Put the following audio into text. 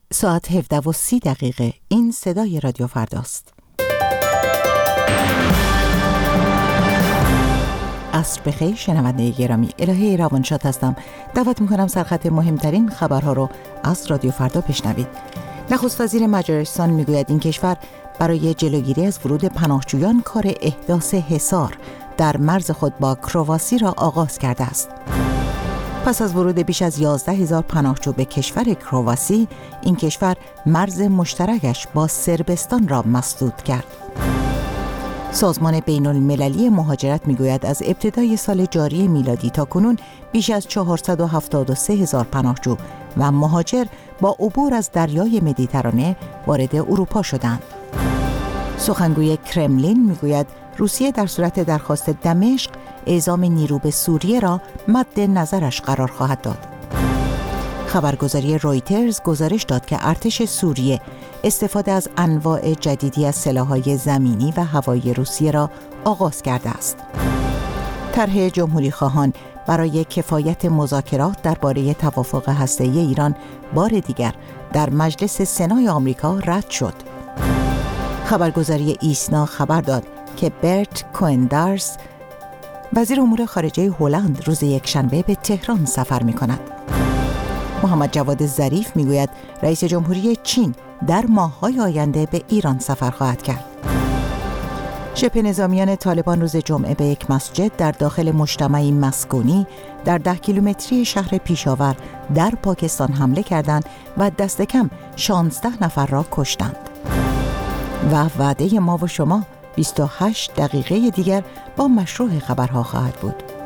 ساعت 17:30 این صدای رادیو فرداست. عصر بخیر شنونده گرامی، الهه روانشاد هستم. دعوت میکنم سرخط مهمترین خبرها رو از رادیو فردا بشنوید. نخست وزیر مجارستان میگوید این کشور برای جلوگیری از ورود پناهجویان کار احداث حصار در مرز خود با کرواسی را آغاز کرده است. پس از ورود بیش از 11,000 پناهجو به کشور کرواسی، این کشور مرز مشترکش با صربستان را مسدود کرد. سازمان بین المللی مهاجرت میگوید از ابتدای سال جاری میلادی تا کنون بیش از 473,000 پناهجو و مهاجر با عبور از دریای مدیترانه وارد اروپا شدند. سخنگوی کرملین میگوید روسیه در صورت درخواست دمشق اعزام نیرو به سوریه را مد نظرش قرار خواهد داد. خبرگزاری رویترز گزارش داد که ارتش سوریه استفاده از انواع جدیدی از سلاح‌های زمینی و هوایی روسیه را آغاز کرده است. طرح جمهوری خواهان برای کفایت مذاکرات درباره توافق هسته‌ای ایران بار دیگر در مجلس سنای آمریکا رد شد. خبرگزاری ایسنا خبر داد که برت کوئندارس وزیر امور خارجه هلند روز یکشنبه به تهران سفر می‌کند. محمد جواد ظریف میگوید رئیس جمهوری چین در ماه‌های آینده به ایران سفر خواهد کرد. شبه نظامیان طالبان روز جمعه به یک مسجد در داخل مجتمعی مسکونی در 10 کیلومتری شهر پیشاور در پاکستان حمله کردند و دست کم 16 نفر را کشتند. و وعده ما و شما 28 دقیقه دیگر با مشروع خبرها خواهد بود.